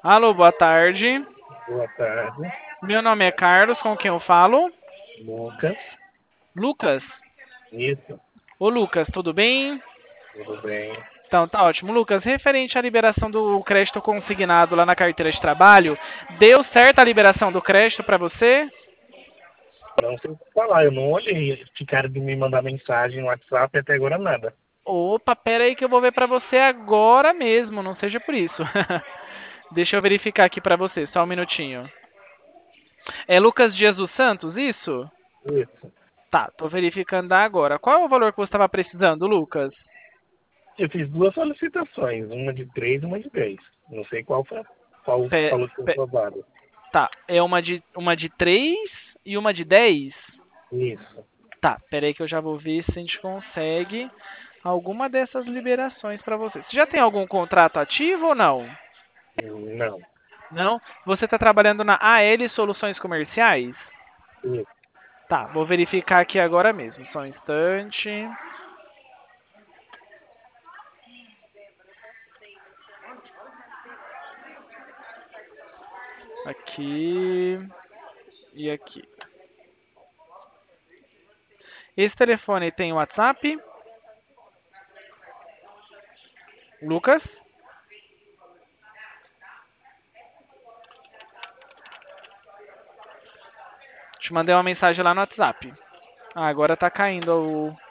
Alô, boa tarde. Boa tarde, Meu nome é Carlos, com quem eu falo? Lucas. Lucas. Isso, Ô, Lucas, tudo bem? tudo bem? Então, tá ótimo. Lucas, referente à liberação do crédito consignado lá na carteira de trabalho, deu certo a liberação do crédito para você? Não sei o que falar, eu não olhei. Ficaram de me mandar mensagem no WhatsApp e até agora nada. Opa, pera aí que eu vou ver para você agora mesmo, não seja por isso. Deixa eu verificar aqui para você, só um minutinho. É Lucas Dias dos Santos, isso? Isso. Tá, tô verificando agora. Qual é o valor que você estava precisando, Lucas? Eu fiz duas solicitações, uma de 3 e uma de 10. Não sei qual Pe- falou que foi pe- aprovado. tá, é uma de 3 e uma de 10. Isso. Tá, peraí que eu já vou ver se a gente consegue alguma dessas liberações para você. Você já tem algum contrato ativo ou não? Não. Não? Você está trabalhando na AL Soluções Comerciais? Isso. Tá, vou verificar aqui agora mesmo. Só um instante. Aqui e aqui. Esse telefone tem WhatsApp? Lucas? Te mandei uma mensagem lá no WhatsApp. Ah, agora tá caindo o